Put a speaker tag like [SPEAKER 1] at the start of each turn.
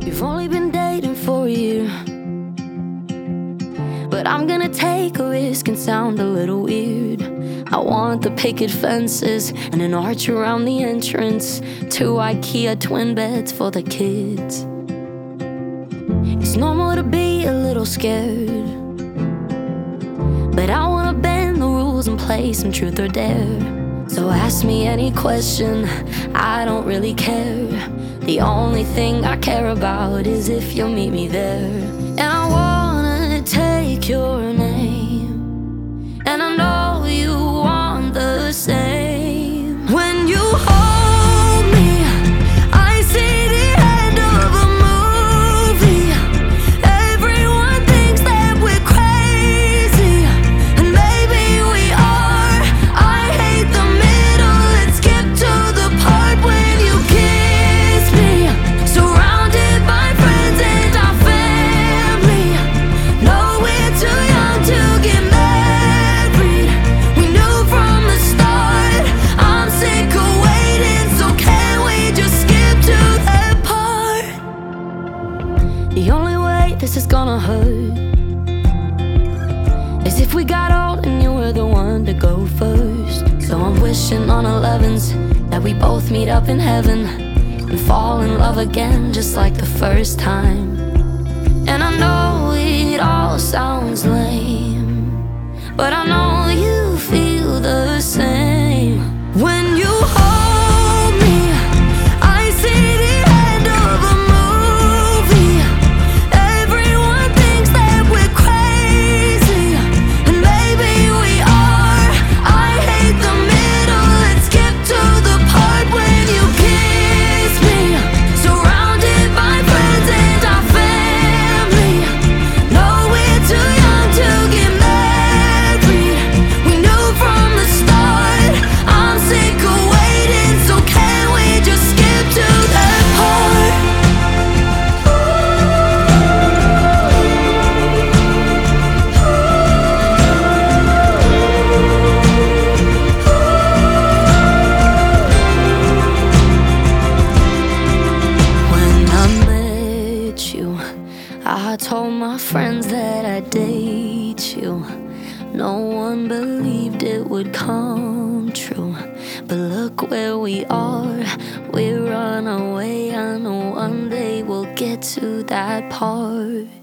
[SPEAKER 1] We've only been dating for a year, but I'm gonna take a risk and sound a little weird. I want the picket fences and an arch around the entrance, 2 IKEA twin beds for the kids. It's normal to be a little scared, but I wanna bend the rules and play some truth or dare. So ask me any question, I don't really care. The only thing I care about is if you'll meet me there. And I wanna take your name, and I know you want the same. When you hold me, I see the end of a movie. Everyone thinks that we're crazy, and maybe we are. I hate the middle, let's skip to the part when you kiss me. Surrounded by friends and our family. No, we're too young to get married. We knew from the start. I'm sick of waiting, so can we just skip to that part? The only way this is gonna hurt is if we got old and you were the one to go first. So I'm wishing on 11s that we both meet up in heaven and fall in love again just like the first time. And I know it all sounds lame, but I know you feel the same. When you hold me, I see the end of a movie. Everyone thinks that we're crazy, and maybe we are. I hate the middle, let's skip to the part when you kiss me. Surrounded by friends and our family. No, we're too young to get married. We knew from the start. I'm sick of waiting, so can we just skip to that part? When I met you, I told my friends that I'd date you. No one believed it would come true, but look where we are. We're on our way. I know one day we'll get to that part.